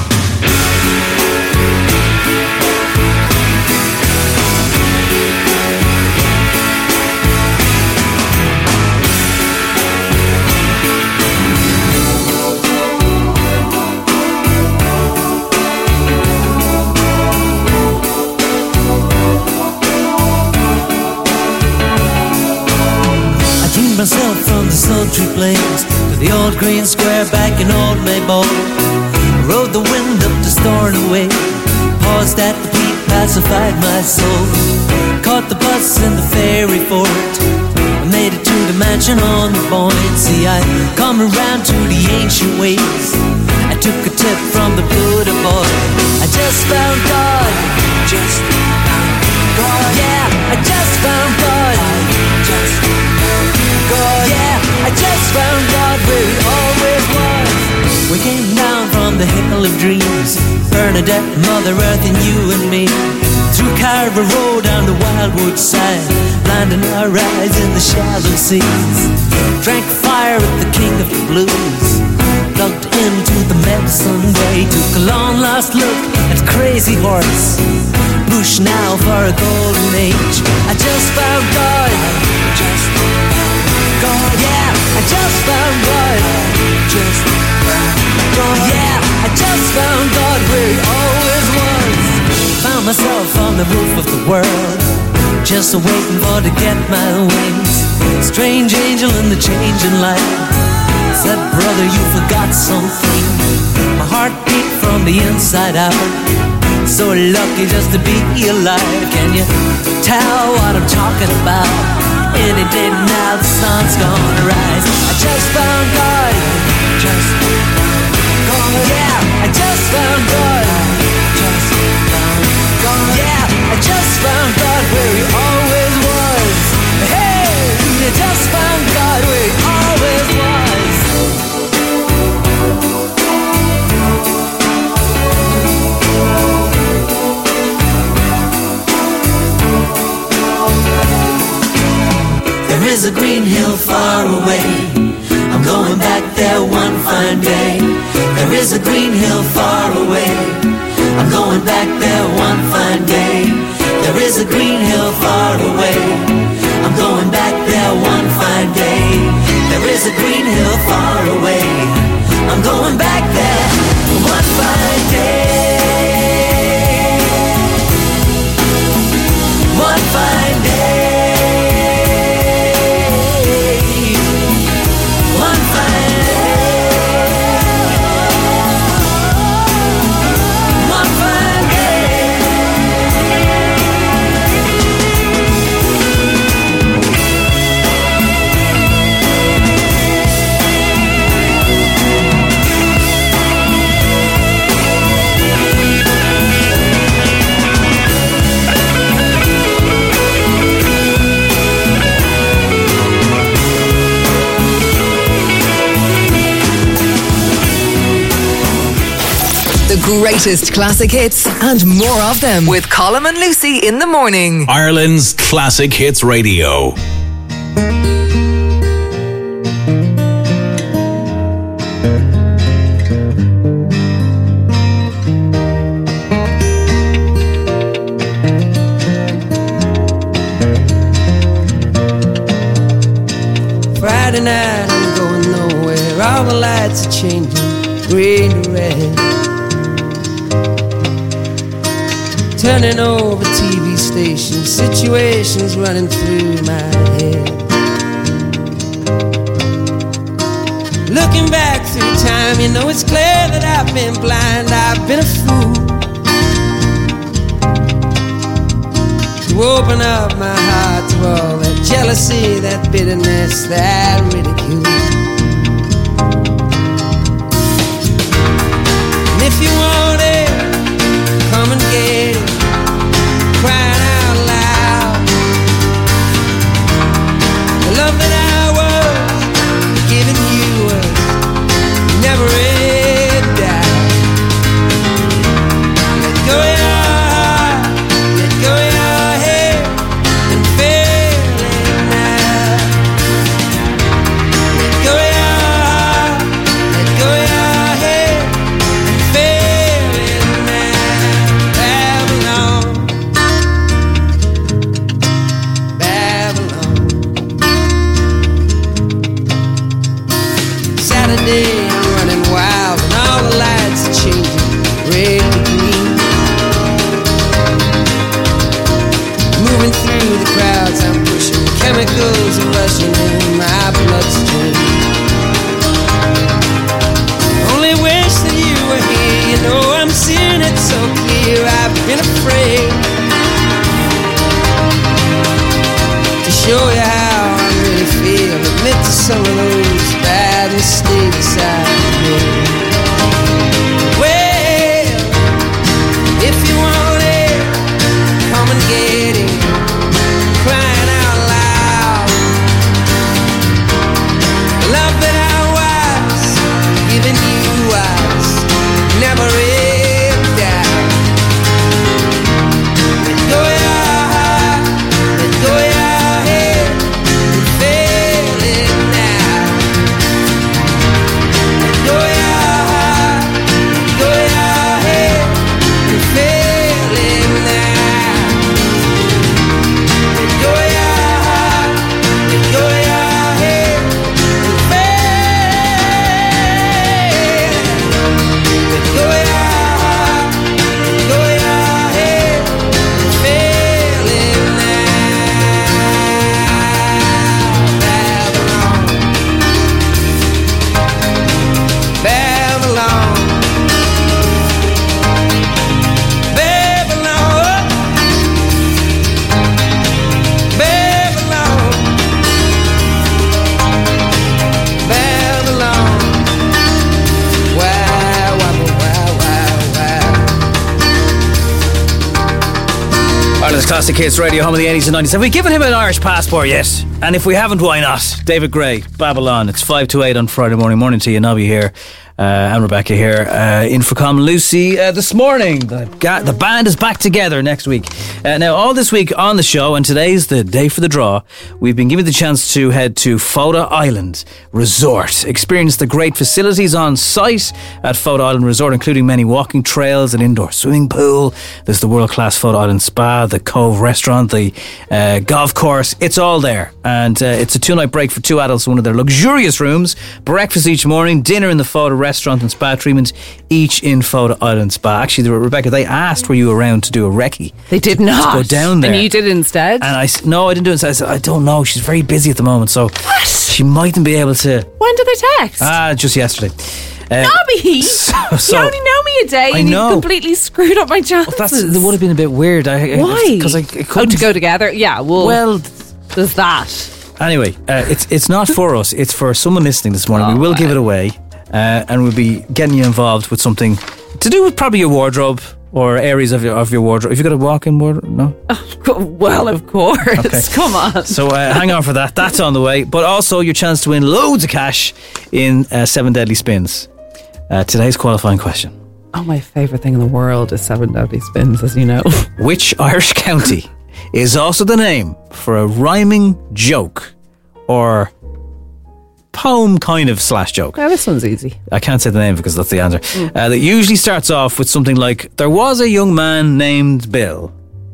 Myself from the sultry plains to the old green square back in old Maybole. Rode the wind up to Stornoway, paused at the peak, pacified my soul. Caught the bus in the ferry fort, I made it to the mansion on the Buoyancy. I come around to the ancient ways, I took a tip from the Buddha boy. I just found God, just found God. Yeah, I just found God, just God. Yeah, I just found God where He always was. We came down from the hill of dreams, Bernadette, Mother Earth and you and me. Through Carver Road down the Wildwood side, blinding our eyes in the shallow seas. Drank fire at the King of the Blues, plugged into the medicine way. Took a long lost look at Crazy Horse, push now for a golden age. I just found God, just God, yeah, I just found God, just God, yeah, I just found God where He always was. Found myself on the roof of the world, just waiting for to get my wings. Strange angel in the changing light said, brother, you forgot something. My heart beat from the inside out, so lucky just to be alive. Can you tell what I'm talking about? Any day now the sun's gonna rise. I just found God, just found God. Yeah, I just found God, just found God. Yeah, I just found God where He always was. Hey, I just found God where He always was. There is a green hill far away, I'm going back there one fine day. There is a green hill far away, I'm going back there one fine day. There is a green hill far away, I'm going back there one fine day. There is a green hill far away, I'm going back there one fine day. One fine day. greatest classic hits and more of them with Colm and Lucy in the morning. Ireland's Classic Hits Radio. Friday night, I'm going nowhere. All the lights are changing, green to red. Turning over T V stations, situations running through my head. Looking back through time, you know it's clear that I've been blind, I've been a fool to open up my heart to all that jealousy, that bitterness, that ridicule. And if you want it, come and get it, crying out loud. The love that I was giving you was never a doubt. Let go your heart, let go your head, and feel it now. Let go your heart, let go your head, and feel it now. Babylon, Babylon. Saturday, I'm running wild, and all the lights are changing, red to green. Moving through the crowds, I'm pushing, chemicals are rushing in my bloodstream. Only wish that you were here, you know I'm seeing it so clear. I've been afraid to show you how I really feel, admit to some of those bad mistakes I've made. Well, if you want it, come and get it, crying out loud. The love that I was giving you was never a doubt. Let go your heart, let go your head, and feel it now. Let go your heart, let go your head, and feel it now. Let go your heart, let go your head, and feel. Let go your heart, let go your head, and feel it now. Babylon, Babylon, Babylon, Babylon. Wow, wow, wow, wow, wow. Ireland's Classic Hits Radio, home of the eighties and nineties. Have we given him an Irish passport yet? And if we haven't, why not? David Gray, Babylon. It's five to eight on Friday morning. Morning to you, Nobby here. Uh, and Rebecca here, uh, in for Colm and Lucy uh, this morning. The, ga- the band is back together next week. Uh, now, all this week on the show, and today's the day for the draw, we've been given the chance to head to Fota Island Resort. Experience the great facilities on site at Fota Island Resort, including many walking trails, an indoor swimming pool. There's the world-class Fota Island Spa, the Cove Restaurant, the uh, golf course. It's all there. And uh, it's a two-night break for two adults in one of their luxurious rooms. Breakfast each morning, dinner in the Fota Restaurant and spa treatment, each in Fota Island Spa. Actually, they were, Rebecca, they asked were you around to do a recce. They did to, not. To go down there. And you did it instead? And I s- no, I didn't do it. So I said, I don't know. She's very busy at the moment, so what? She mightn't be able to. When did they text? Ah, just yesterday. Uh, Nobby! So, so, you only know me a day I and know. you completely screwed up my chances. Well, that's, that would have been a bit weird. I, Why? Because I, I couldn't. Oh, to go together? Yeah, well, Well, there's that. Anyway, uh, it's it's not for us. It's for someone listening this morning. Oh, we will wow. give it away, uh, and we'll be getting you involved with something to do with probably your wardrobe or areas of your of your wardrobe. Have you got a walk-in wardrobe? No. Well, of course. Okay. Come on. So uh, hang on for that. That's on the way. But also your chance to win loads of cash in uh, Seven Deadly Spins. Uh, today's qualifying question. Oh, my favourite thing in the world is Seven Deadly Spins, as you know. Which Irish county is also the name for a rhyming joke or poem kind of slash joke? Yeah, this one's easy. I can't say the name because that's the answer. Mm. Uh, that usually starts off with something like, there was a young man named Bill.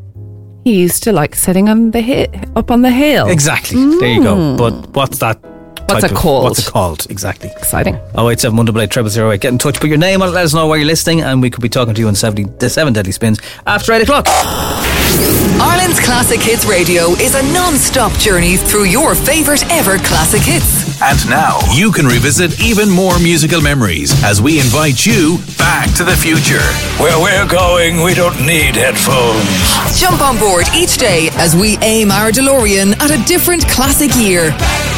He used to like sitting on the hi- up on the hill. Exactly. Mm. There you go. But what's that? What's it of, called? What's it called? Exactly. Exciting. oh eight seven one eight eight zero zero eight. Get in touch. Put your name on it. Let us know where you're listening, and we could be talking to you on seventy, the seven Deadly Spins after eight o'clock. Ireland's Classic Hits Radio is a non-stop journey through your favourite ever classic hits. And now you can revisit even more musical memories as we invite you back to the future. Where we're going, we don't need headphones. Jump on board each day as we aim our DeLorean at a different classic year.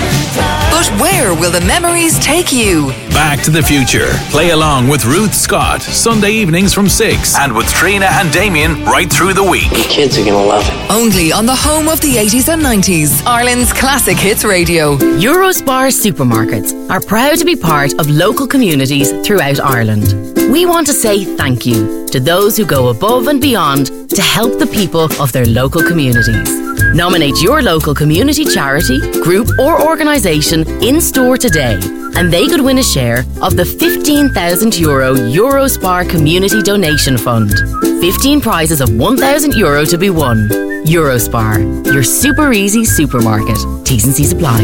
But where will the memories take you? Back to the Future. Play along with Ruth Scott, Sunday evenings from six, and with Trina and Damien right through the week. The kids are going to love it. Only on the home of the eighties and nineties, Ireland's Classic Hits Radio. Eurospar supermarkets are proud to be part of local communities throughout Ireland. We want to say thank you to those who go above and beyond to help the people of their local communities. Nominate your local community charity, group or organisation in store today, and they could win a share of the fifteen thousand euro Eurospar Community Donation Fund. fifteen prizes of one thousand euro to be won. Eurospar, your super easy supermarket. T's and C's apply.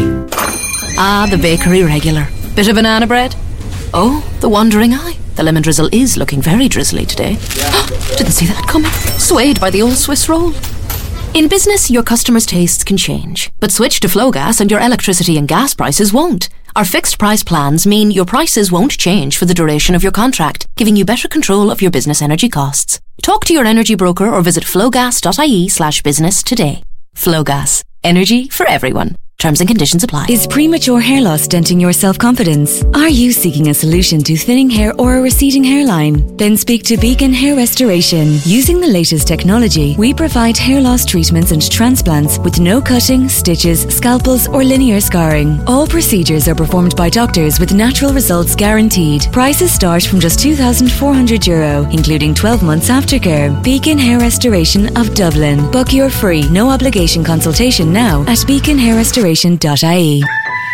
Ah, the bakery regular. Bit of banana bread? Oh, the wandering eye. The lemon drizzle is looking very drizzly today. Didn't see that coming. Swayed by the old Swiss roll. In business, your customers' tastes can change, but switch to Flowgas and your electricity and gas prices won't. Our fixed price plans mean your prices won't change for the duration of your contract, giving you better control of your business energy costs. Talk to your energy broker or visit flowgas.ie slash business today. Flowgas. Energy for everyone. Terms and conditions apply. Is premature hair loss denting your self-confidence? Are you seeking a solution to thinning hair or a receding hairline? Then speak to Beacon Hair Restoration. Using the latest technology, we provide hair loss treatments and transplants with no cutting, stitches, scalpels or linear scarring. All procedures are performed by doctors with natural results guaranteed. Prices start from just two thousand four hundred euro, including twelve months aftercare. Beacon Hair Restoration of Dublin. Book your free, no obligation consultation now at beacon hair restoration dot I E.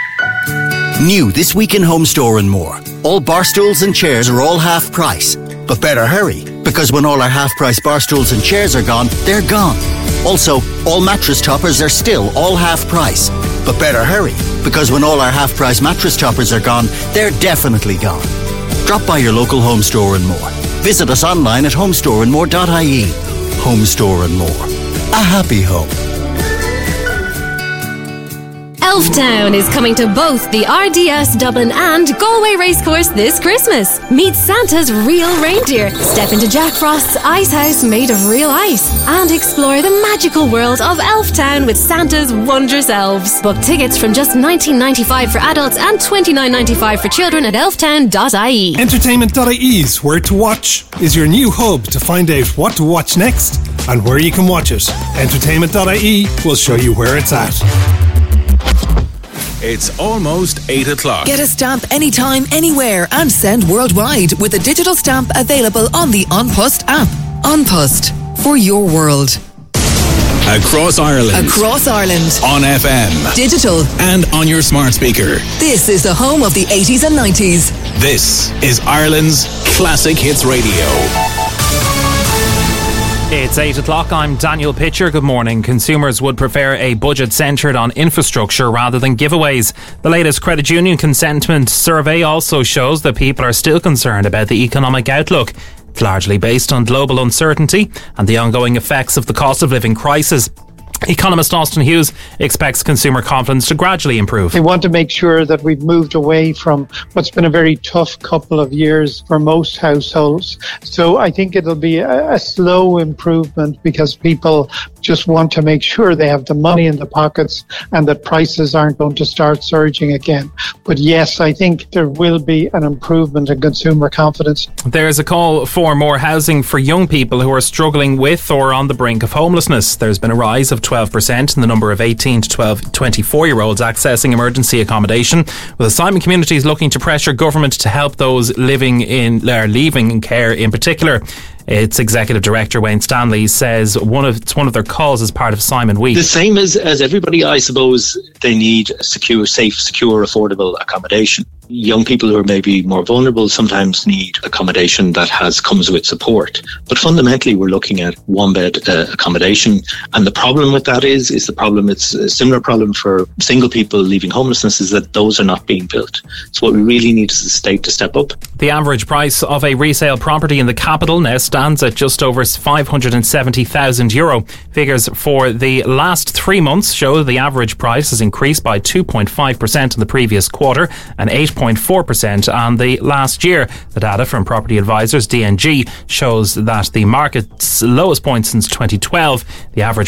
New this week in Home Store and More. All bar stools and chairs are all half price. But better hurry, because when all our half price bar stools and chairs are gone, they're gone. Also, all mattress toppers are still all half price. But better hurry, because when all our half price mattress toppers are gone, they're definitely gone. Drop by your local Home Store and More. Visit us online at home store and more dot I E. Home Store and More. A happy home. Elftown is coming to both the R D S Dublin and Galway Racecourse this Christmas. Meet Santa's real reindeer, step into Jack Frost's ice house made of real ice, and explore the magical world of Elftown with Santa's wondrous elves. Book tickets from just nineteen ninety-five for adults and twenty-nine ninety-five for children at elftown dot I E. Entertainment dot I E's Where to Watch is your new hub to find out what to watch next and where you can watch it. Entertainment dot I E will show you where it's at. It's almost eight o'clock. Get a stamp anytime, anywhere, and send worldwide with a digital stamp available on the An Post app. An Post, for your world. Across Ireland. Across Ireland. On F M. Digital. And on your smart speaker. This is the home of the eighties and nineties. This is Ireland's Classic Hits Radio. It's eight o'clock. I'm Daniel Pitcher. Good morning. Consumers would prefer a budget centred on infrastructure rather than giveaways. The latest credit union consentment survey also shows that people are still concerned about the economic outlook. It's largely based on global uncertainty and the ongoing effects of the cost of living crisis. Economist Austin Hughes expects consumer confidence to gradually improve. They want to make sure that we've moved away from what's been a very tough couple of years for most households. So I think it'll be a, a slow improvement because people just want to make sure they have the money in the pockets and that prices aren't going to start surging again. But yes, I think there will be an improvement in consumer confidence. There's a call for more housing for young people who are struggling with or on the brink of homelessness. There's been a rise of twelve percent in the number of eighteen to twelve, twenty-four year olds accessing emergency accommodation, with Simon Communities looking to pressure government to help those living in or leaving in care in particular. Its executive director Wayne Stanley says one of it's one of their calls as part of Simon Week. The same as, as everybody, I suppose, they need secure, safe, secure, affordable accommodation. Young people who are maybe more vulnerable sometimes need accommodation that has comes with support. But fundamentally, we're looking at one bed uh, accommodation. And the problem with that is, is the problem, it's a similar problem for single people leaving homelessness, is that those are not being built. So what we really need is the state to step up. The average price of a resale property in the capital now stands at just over five hundred seventy thousand euro. Figures for the last three months show the average price has increased by two point five percent in the previous quarter and eight point four percent on the last year. The data from Property Advisors D N G shows that the market's lowest point since twenty twelve, the average